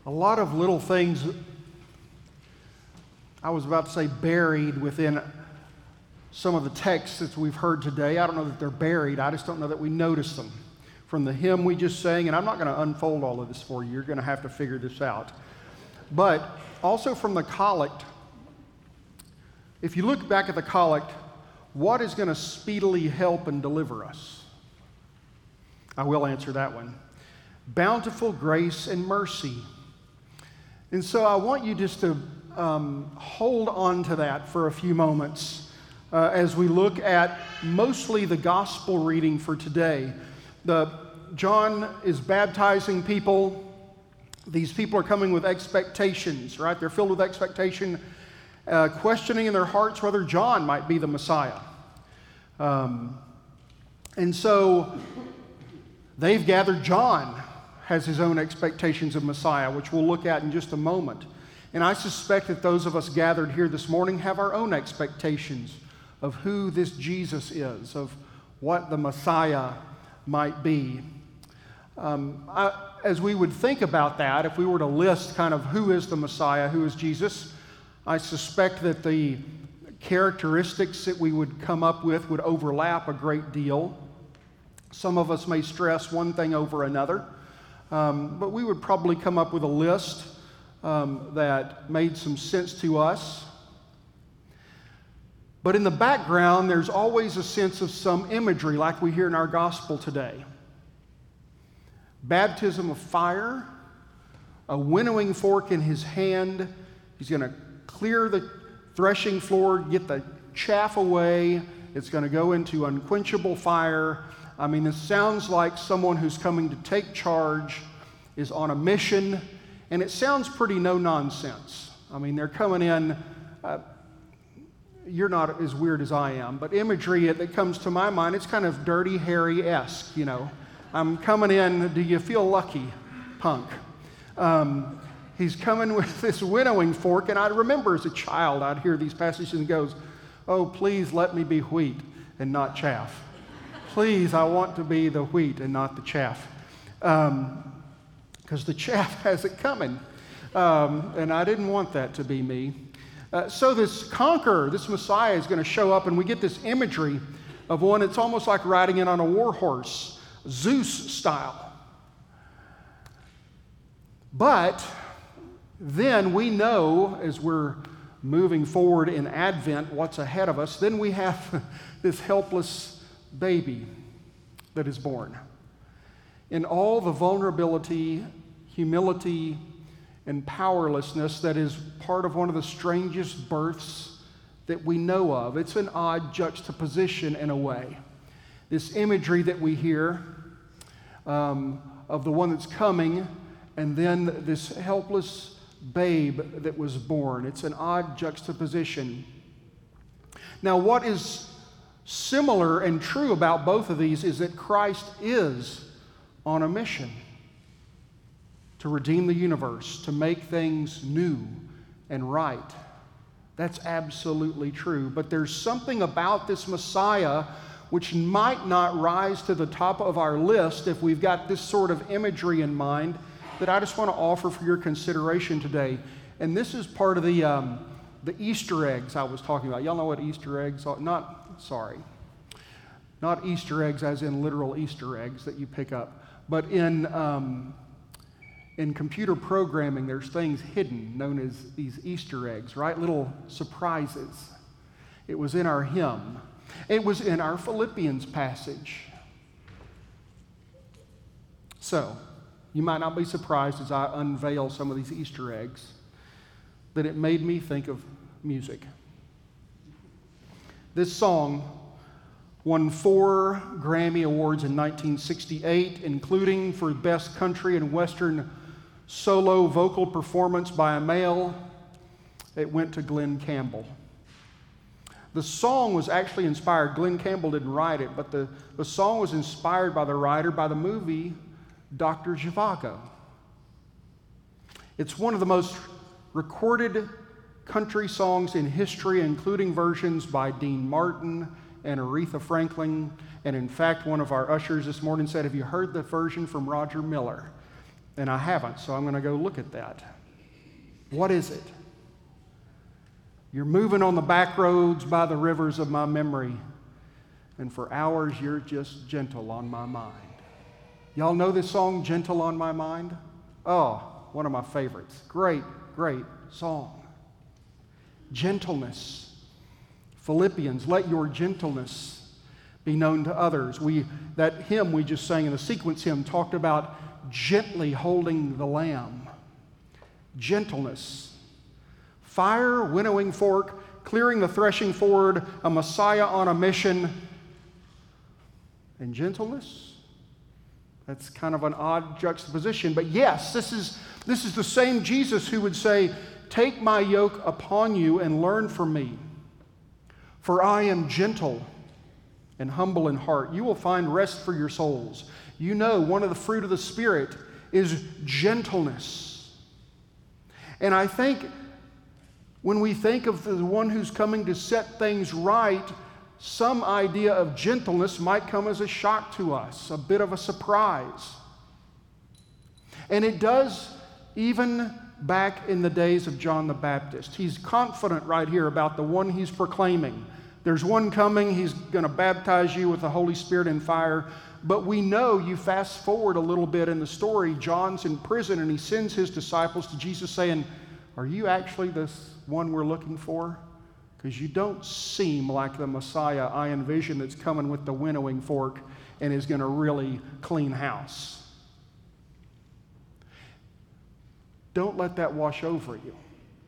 a lot of little things, I was about to say buried within some of the texts that we've heard today. I don't know that they're buried, I just don't know that we notice them. From the hymn we just sang, and I'm not going to unfold all of this for you, you're going to have to figure this out. But also from the collect, if you look back at the collect, what is going to speedily help and deliver us? I will answer that one. Bountiful grace and mercy. And so I want you just to hold on to that for a few moments as we look at mostly the gospel reading for today. John is baptizing people. These people are coming with expectations, right? They're filled with expectation, questioning in their hearts whether John might be the Messiah. And so they've gathered. John has his own expectations of Messiah, which we'll look at in just a moment. And I suspect that those of us gathered here this morning have our own expectations of who this Jesus is, of what the Messiah might be. As we would think about that, if we were to list kind of who is the Messiah, who is Jesus, I suspect that the characteristics that we would come up with would overlap a great deal. Some of us may stress one thing over another, but we would probably come up with a list that made some sense to us. But in the background, there's always a sense of some imagery like we hear in our gospel today. Baptism of fire, a winnowing fork in his hand. He's going to clear the threshing floor, get the chaff away. It's going to go into unquenchable fire. I mean, this sounds like someone who's coming to take charge, is on a mission, and it sounds pretty no-nonsense. I mean, they're coming in, you're not as weird as I am, but imagery that comes to my mind, it's kind of Dirty Harry-esque, you know. I'm coming in, do you feel lucky, punk? He's coming with this winnowing fork, and I remember as a child, I'd hear these passages and goes, oh, please let me be wheat and not chaff. Please, I want to be the wheat and not the chaff. Because the chaff has it coming. And I didn't want that to be me. So this conqueror, this Messiah is going to show up, and we get this imagery of one, it's almost like riding in on a war horse, Zeus style. But then we know, as we're moving forward in Advent, what's ahead of us. Then we have this helpless baby that is born. In all the vulnerability, humility, and powerlessness that is part of one of the strangest births that we know of. It's an odd juxtaposition in a way. This imagery that we hear of the one that's coming, and then this helpless babe that was born. It's an odd juxtaposition. Now, what is similar and true about both of these is that Christ is on a mission to redeem the universe, to make things new and right. That's absolutely true. But there's something about this Messiah which might not rise to the top of our list if we've got this sort of imagery in mind, that I just want to offer for your consideration today. And this is part of the Easter eggs I was talking about. Y'all know what Easter eggs are? Not Easter eggs as in literal Easter eggs that you pick up, but in computer programming, there's things hidden known as these Easter eggs, right? Little surprises. It was in our hymn. It was in our Philippians passage. So, you might not be surprised as I unveil some of these Easter eggs that it made me think of music. This song won 4 Grammy Awards in 1968, including for Best Country and Western Solo Vocal Performance by a Male. It went to Glen Campbell. The song was actually inspired, Glen Campbell didn't write it, but the song was inspired by the writer by the movie Dr. Zhivago. It's one of the most recorded country songs in history, including versions by Dean Martin and Aretha Franklin. And in fact, one of our ushers this morning said, have you heard the version from Roger Miller? And I haven't, so I'm going to go look at that. What is it? You're moving on the back roads by the rivers of my memory, and for hours you're just gentle on my mind. Y'all know this song, Gentle on My Mind? Oh, one of my favorites. Great, great song. Gentleness. Philippians, let your gentleness be known to others. That hymn we just sang in the sequence hymn talked about gently holding the lamb. Gentleness. Fire, winnowing fork, clearing the threshing forward, a Messiah on a mission. And gentleness? That's kind of an odd juxtaposition. But yes, this is the same Jesus who would say, take my yoke upon you and learn from me. For I am gentle and humble in heart. You will find rest for your souls. You know, one of the fruit of the Spirit is gentleness. And I think when we think of the one who's coming to set things right, some idea of gentleness might come as a shock to us, a bit of a surprise. And it does even back in the days of John the Baptist. He's confident right here about the one he's proclaiming. There's one coming, he's going to baptize you with the Holy Spirit and fire. But we know, you fast forward a little bit in the story, John's in prison and he sends his disciples to Jesus saying, are you actually this one we're looking for? Because you don't seem like the Messiah I envision that's coming with the winnowing fork and is going to really clean house. Don't let that wash over you.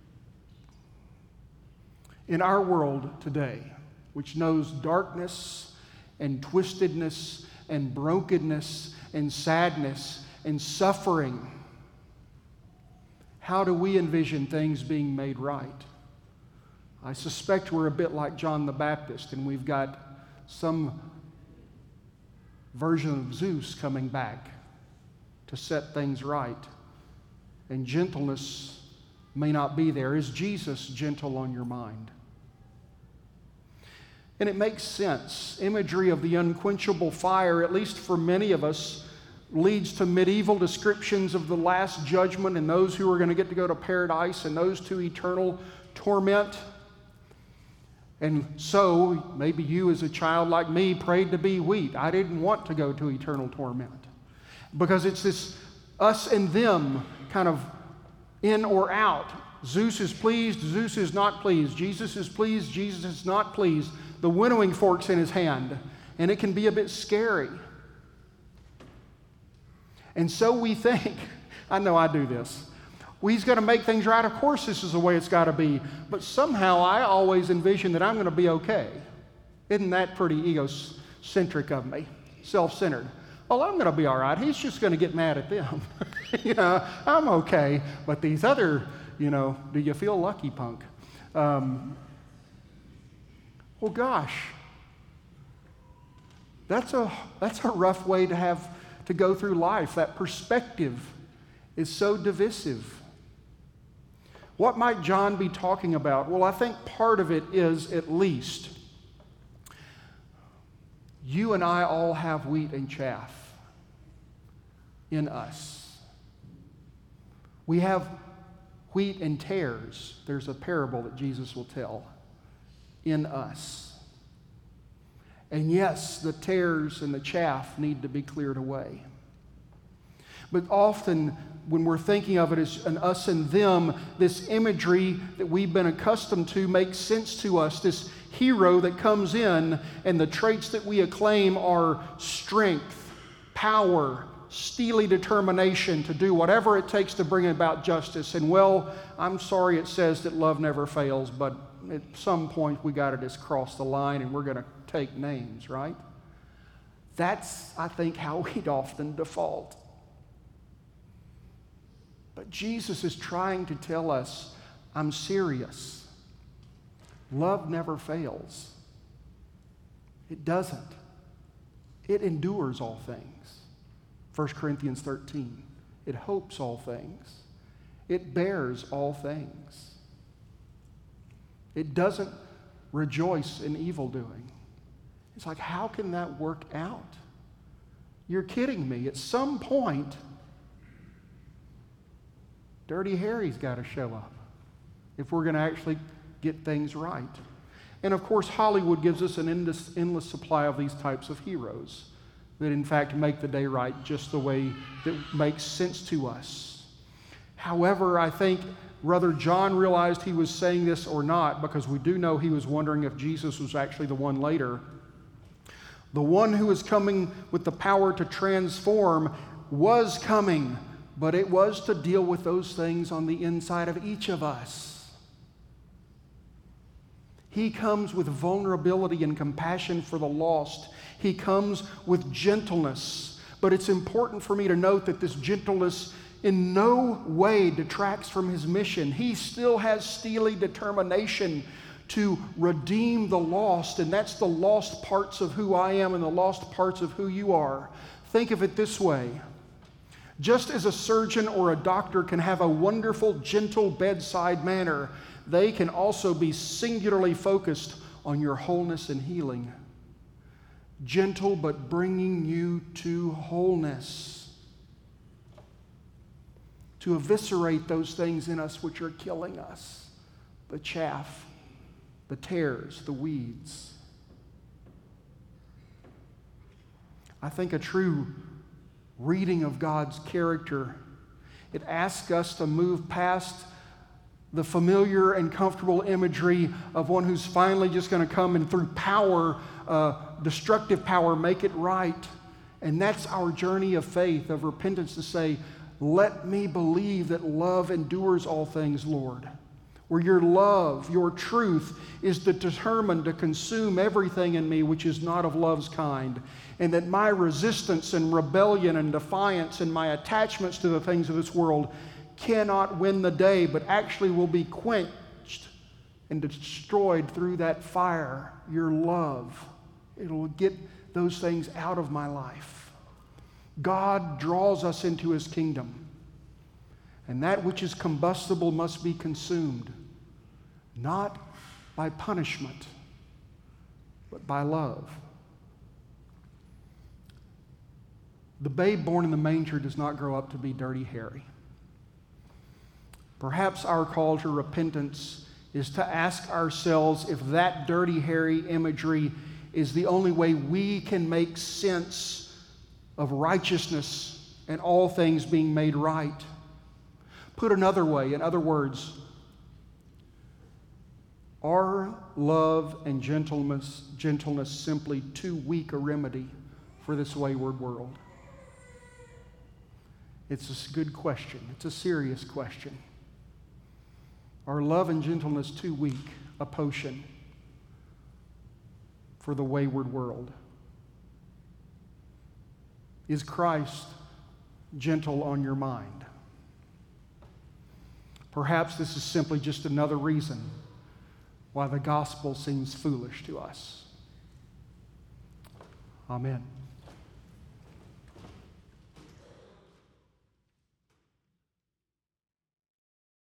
In our world today, which knows darkness and twistedness and brokenness and sadness and suffering, how do we envision things being made right? I suspect we're a bit like John the Baptist, and we've got some version of Zeus coming back to set things right. And gentleness may not be there. Is Jesus gentle on your mind? And it makes sense. Imagery of the unquenchable fire, at least for many of us, leads to medieval descriptions of the last judgment and those who are going to get to go to paradise and those to eternal torment. And so, maybe you as a child like me prayed to be wheat. I didn't want to go to eternal torment. Because it's this us and them kind of in or out. Zeus is pleased, Zeus is not pleased. Jesus is pleased, Jesus is not pleased. The winnowing fork's in his hand, and it can be a bit scary. And so we think, I know I do this, well, he's going to make things right. Of course, this is the way it's got to be. But somehow I always envision that I'm going to be okay. Isn't that pretty egocentric of me? Self-centered. Well, I'm going to be all right. He's just going to get mad at them. I'm okay. But these other, do you feel lucky, punk? Well, gosh, that's a rough way to go through life. That perspective is so divisive. What might John be talking about? Well, I think part of it is, at least, you and I all have wheat and chaff in us. We have wheat and tares. There's a parable that Jesus will tell in us. And yes, the tares and the chaff need to be cleared away. But often, when we're thinking of it as an us and them, this imagery that we've been accustomed to makes sense to us. This hero that comes in, and the traits that we acclaim are strength, power, steely determination to do whatever it takes to bring about justice. And well, I'm sorry it says that love never fails, but at some point we got to just cross the line and we're going to take names, right? That's, I think, how we'd often default. But Jesus is trying to tell us, I'm serious. Love never fails. It doesn't. It endures all things. 1 Corinthians 13. It hopes all things. It bears all things. It doesn't rejoice in evil doing. It's like, how can that work out? You're kidding me. At some point, Dirty Harry's got to show up if we're going to actually get things right. And of course, Hollywood gives us an endless supply of these types of heroes that in fact make the day right just the way that makes sense to us. However, I think whether John realized he was saying this or not, because we do know he was wondering if Jesus was actually the one later, the one who is coming with the power to transform was coming, but it was to deal with those things on the inside of each of us. He comes with vulnerability and compassion for the lost. He comes with gentleness. But it's important for me to note that this gentleness in no way detracts from his mission. He still has steely determination to redeem the lost, and that's the lost parts of who I am and the lost parts of who you are. Think of it this way. Just as a surgeon or a doctor can have a wonderful, gentle bedside manner, they can also be singularly focused on your wholeness and healing. Gentle, but bringing you to wholeness. To eviscerate those things in us which are killing us. The chaff, the tares, the weeds. I think a true reading of God's character, it asks us to move past the familiar and comfortable imagery of one who's finally just going to come and through power, destructive power, make it right. And that's our journey of faith, of repentance, to say, let me believe that love endures all things, Lord. Where your love, your truth is determined to consume everything in me which is not of love's kind. And that my resistance and rebellion and defiance and my attachments to the things of this world cannot win the day, but actually will be quenched and destroyed through that fire, your love. It'll get those things out of my life. God draws us into his kingdom. And that which is combustible must be consumed, not by punishment, but by love. The babe born in the manger does not grow up to be Dirty Harry. Perhaps our call to repentance is to ask ourselves if that Dirty Harry imagery is the only way we can make sense of righteousness and all things being made right. Put another way, in other words, are love and gentleness simply too weak a remedy for this wayward world? It's a good question. It's a serious question. Are love and gentleness too weak a potion for the wayward world? Is Christ gentle on your mind? Perhaps this is simply just another reason why the gospel seems foolish to us. Amen.